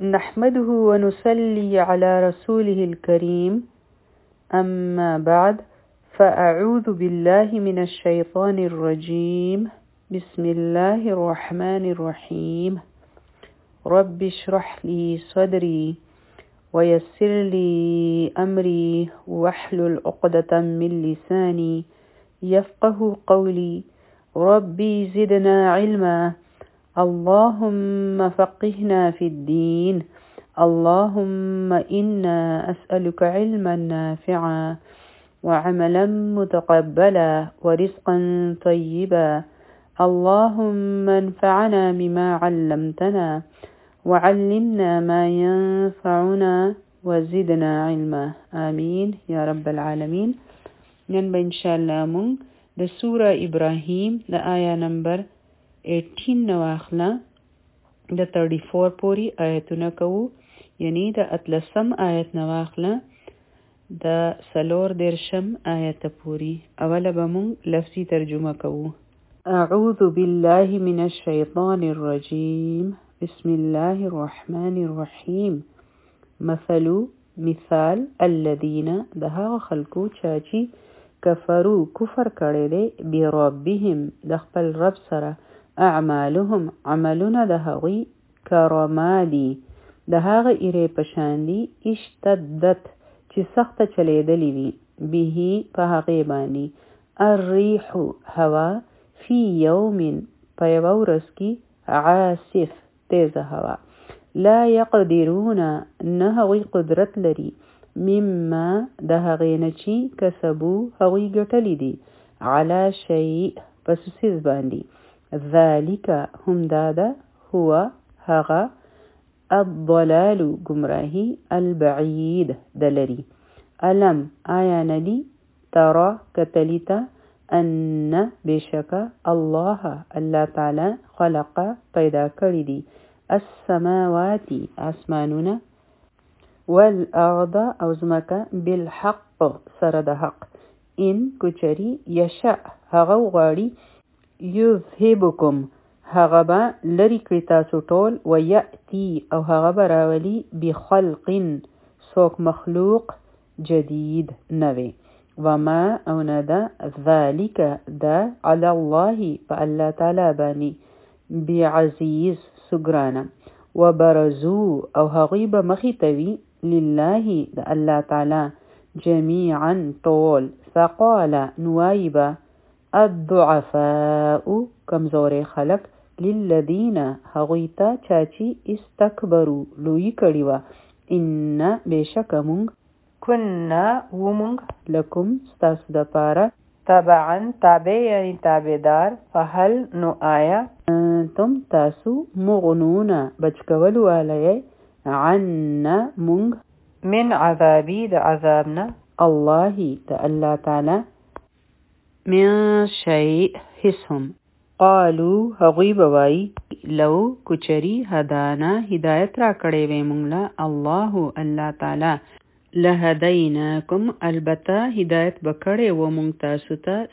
نحمده ونصلي على رسوله الكريم أما بعد فأعوذ بالله من الشيطان الرجيم بسم الله الرحمن الرحيم رب اشرح لي صدري ويسر لي أمري واحلل عقدة من لساني يفقه قولي ربي زدنا علما اللهم فقهنا في الدين اللهم إنا أسألك علما نافعا وعملا متقبلا ورزقا طيبا اللهم انفعنا بما علمتنا وعلمنا ما ينفعنا وزدنا علما آمين يا رب العالمين. نن به انشاءالله مونږ د سوره ابراهیم د آیا نمبر 18 نواخله د 34 پوری آیتونه کوو، یعنی د 13 آیت نواخله د 14 آیت پوری. اوله به مونږ لفظي ترجمه کوو. اعوذ بالله من الشیطان الرجیم بسم الله الرحمن الرحیم. مثال الذین د هغه خلکو چاچی کفرو کفر کړی دی بربهم د خپل رب سره اعمالهم عملونه د هغوی کرمادي د هغه ایرې پشان دي اشتدت چې سخته چلیدلی وي به په هغې باندې الریح هوا فی یوم په یوه ورځ کې عاصف تیزه هوا لا یقدرون نه هغوی قدرت لري مما د هغې نه چې کسبو هغوی ګټلی دي علی شیء په څه څیز باندې ذالک هم دادا هو هغه الضلال گمراهی البعید دلری. علم آیا ندی ترى کتلیتا ان بشک الله الله تعالی خلق پیدا کړی دی السماوات اسمانونه والارض او زمکه بالحق سره د حق ان کچری یشاء هغه غواړي یذهبکم هغه به لری کړي تاسو ټول ویأتی او هغه به راولي بخلق څوک مخلوق جدید نوی وما او نه ده ذالک ده علی الله په الله تعالی باندې بعزیز سګرانه وبرزو او هغوی به مخې توي لله د الله تعالی جمیعا ټول فقال نوایبه الضعفاء کمزور خلق للذین هغوی ته چاچی استکبروا لوی کړي وه ان بشک مونږ کنا ومونږ لکم ستاسو دپاره تبعا تابع یعنی تابعدار فهل نو آیا تم تاسو مغنون بچکول والی عنا مونږ من عذابی د عذابنا الله د الله تعالی من شیء حسهم قالو هغوی بوای لو کچری هدانا هدایت را کړی وی مونږ له الله تعالی لهدیناکم البته هدایت بکړی و مونږ تاسو ته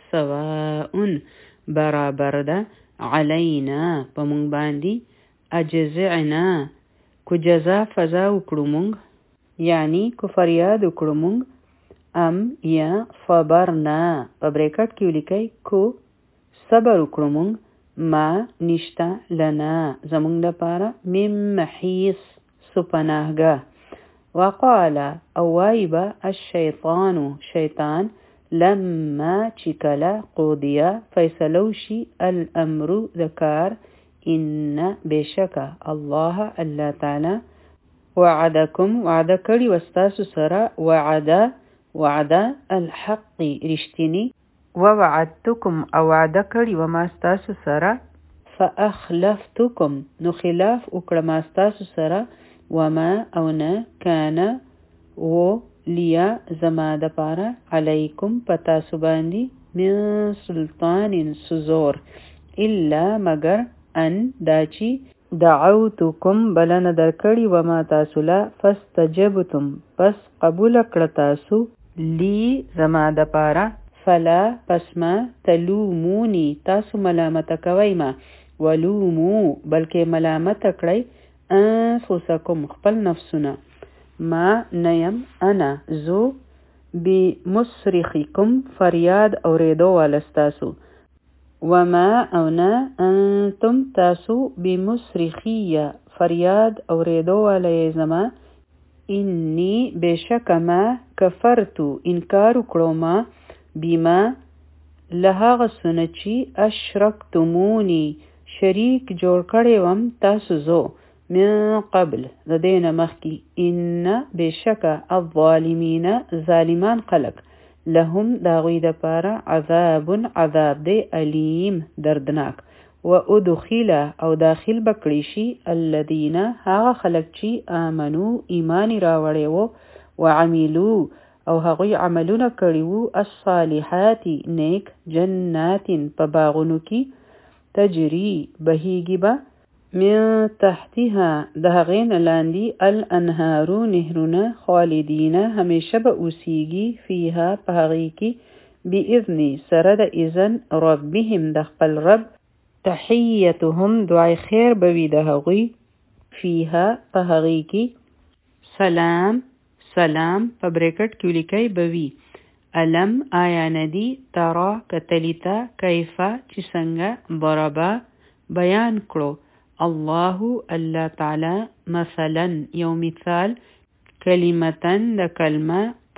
سواء برابر ده علینا په مونږ باندې اجزعنا کو جزا فضا وکړو مونږ یعنی کو فریاد وکړو مونږ ام یا صبرنا په بریکټ کې ولیکئ کو صبر وکړو مونږ ما نشته لنا زمونږ لپاره من محیص سپناهګه وقال او وایبه الشیطان شیطان لما چې کله قودیه فیصلو شي الامر د کار ان بشکه الله الله تعالی وعدکم وعده کړي وستاسو سره وعده الحق رشتینی ووعدتکم او وعده کړي وما ستاسو سره فاخلفتکم نو خلاف وکړه ما ستاسو سره وما او نه کان و لیا زما دپاره علیکم پتاسو باندې من سلطان سزور الا مگر ان داچی دعوتکم بلنه درکړي وما تاسو لا فاستجبتم پس قبول کړه تاسو لی زما دپاره فلا پس ما تلومونی تاسو ملامت کوي ما ولومو بلکې ملامت کړئ انفسکم خپل نفسونه ما نیم انا زو بمصرخکم فریاد اوریدو والستاسو وما او نه انتم تاسو بمصرخیه فریاد اوریدو والی زما انی بشک ما کفرتو انکار کړو ما بیما لهغه سنچی اشرکتمونی شریک جوړ کړی وم تاسو زو من قبل د دین مخکی ان بشک الظالمین ظالمان خلق لهم داغوی د پاره عذاب دی علیم دردناک و ادخل او داخل بکړی شي الذین هغه خلق چې آمنو ایمان راوړی وو وعملوا او هغوی عملونه کړي وو الصالحات نیک جنات په باغونو کې تجری بهیږي به من تحتها د هغې نه لاندې الانهارو نهرونه خالدین همیشه به اوسیږي فیها په هغې کې باذن سره د اذن ربهم د خپل رب تحیتهم دعای خیر به وي د هغوی فیها په هغې کې سلام په بریکټ کې ولیکئ به وي علم آیا ندی ترا کتلیتا کیفه چې څنګه ضربه بیان کړو الله تعالی مثلا یو مثال کلمتن د کلمه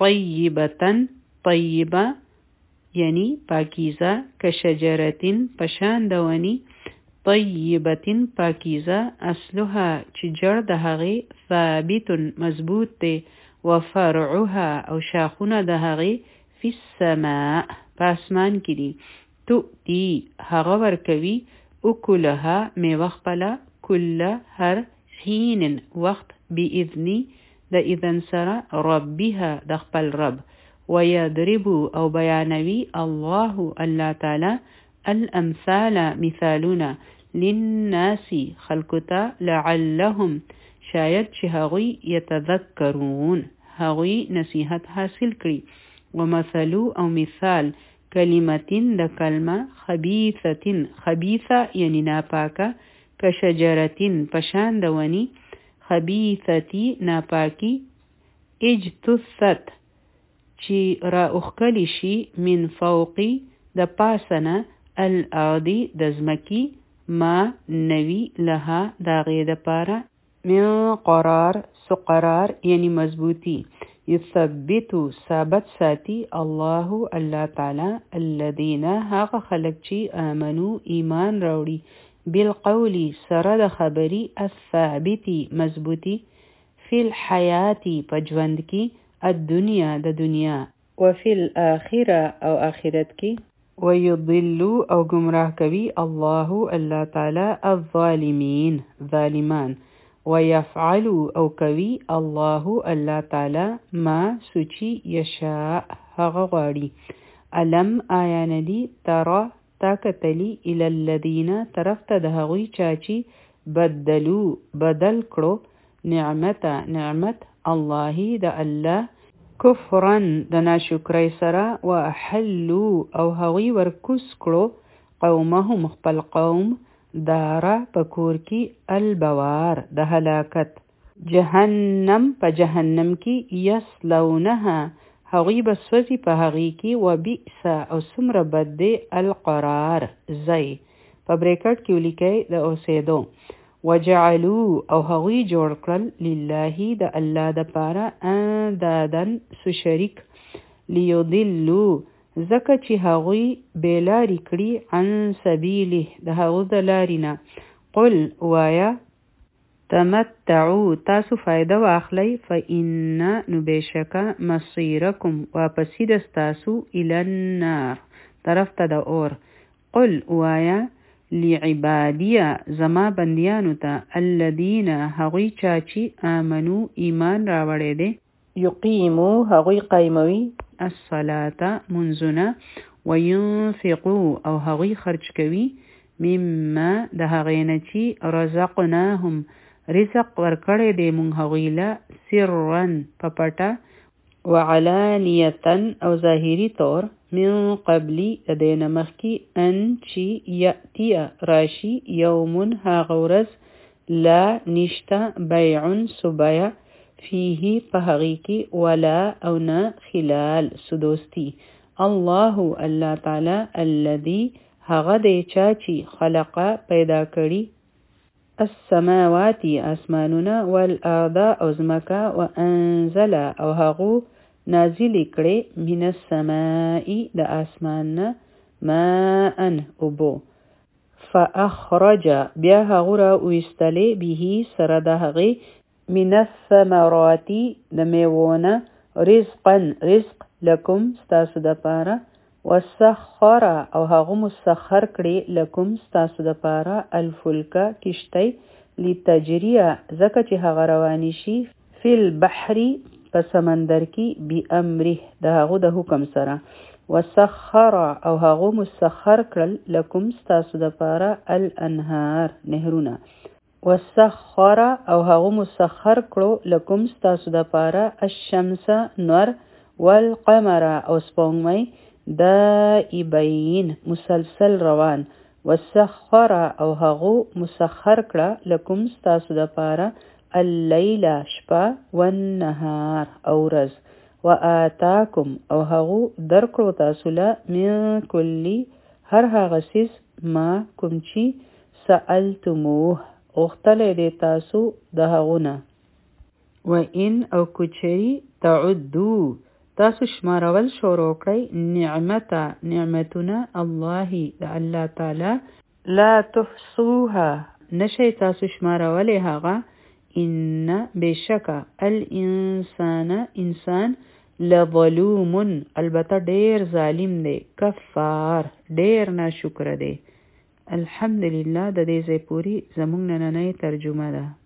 طیبه یعنی پاکیزه کشجرتن پشان دونی طیبتن پاکیزه اصلها چې جړ د هغې ثابت مضبوط دی وفرعها او شاخونه د هغې فی السماء پاسمان کې دي تؤتی هغه ورکوي اکلها میوه خپله کل هر حین وخت باذنی د اذن سره ربها د خپل رب ويضرب او بیانوي الله تعالی الامثال مثالونه للناس خلقتا لعلهم شاید چې هغوی یتذکرون هغوی نصیحت حاصل کړي ومثلو او مثال کلمتین د کلمه خبیثه یعنی ناپاکه کشجرتین پشان د ونی خبیثتی ناپاکی اجتثت چې را اخکلی شي من فوقی د پاسنه الارضی د زمکی ما نوی لها داغی د پاره من قرار یعنی مضبوطی یثبتو ثابت ساتي الله تعالی الذین هغه خلق چې آمنو ایمان راوړي بالقول سره د خبري الثابتی مضبوطی فی الحیات پجوند کی الدنیا د دنیا وفي الاخره او آخرت کی ويضل او گمراه کوي الله تعالی الظالمین ظالمان ويفعل او کوي الله تعالی ما سوچي یشاء هغه غواړي علم آیا ندی ترا تاکتلی الی الذین طرف ته د هغوی چاچی بدل کړو نعمت الله د الله کفرن د ناشکری سره واحلوا او هغوی ورکوس کړو قومهم خپل قوم دارا پکور کی البوار د هلاکت جهنم په جهنم کی یسلونها هغوی بسوزی په هغی کی وبئس او سمره بد دی القرار زی په بریکټ کې ولیکئ د اوسېدو وجعلوا او هغوی جوړ کړل لله د الله د پاره اندادن سو شریک لیضلوا زکه چې هغوی بیلاری کړي عن سبیله د هغو د لارینه قل وایا تمتعو تاسو فایده واخلی فإن نبیشک مصیرکم واپسی دستاسو الی النار طرف ته د اور قل وایا لعبادیه زما بندیانو ته الذین هغوی چاچی آمنو ایمان راوړی دی یقیمو هغوی قایموي الصلاة منزونه وینفقو او هغوی خرج کوي مما د هغې نه چې رزقناهم رزق ورکړی دی مونږ هغوی له سرا په پټه وعلانیتا او ظاهري طور من قبلی د دې نه مخکې ان چې یأتیه راشي یوم هغه ورځ لا نشتا بیع سبیا فیه پهغی کی ولا او نه خلال سدوستی الله الله تعالی الذي هغه دی چاچی خلق پیدا کړي السماوات اسمانونه والارض او زمکا وانزل او هغو نازل کړي من السماء د اسمان ماء اوبو فاخرج بیا هغو را ویستلی به سره د هغې من الثمرات د میوونه رزقا رزق لکم ستاسو د پاره وسخر او هغه مسخر کړي لکم ستاسو د پاره الفلک کشتی لتجریه ځکه چې هغه رواني شي فی البحر په سمندر کې بامره د هغه د حکم سره وسخر او هغه مسخر کړل لکم ستاسو د پاره الانهار نهرونه وسخر او هغه مسخر کړو لکم ستاسو د پاره الشمس نور والقمر او سپوږمۍ دائبین مسلسل روان وسخر او هغه مسخر کړه لکم ستاسو د پاره الليل شپه والنهار او ورځ وآتاکم او هغه درکړو تاسو له من کلی هر هغه سیس ما کوم چې سألتموه غوښتلی دی تاسو د هغونه وان او کچری تعدو تاسو شمارول شروع کړئ نعمتونه الله د الله تعالی لا تحصوها نشي تاسو شمارولې هغه ان بشک انسان لظلوم البته ډیر ظالم دی کفار ډیر ناشکر دی الحمدلله د دې ځای پوری زمونږ نننۍ ترجمه ده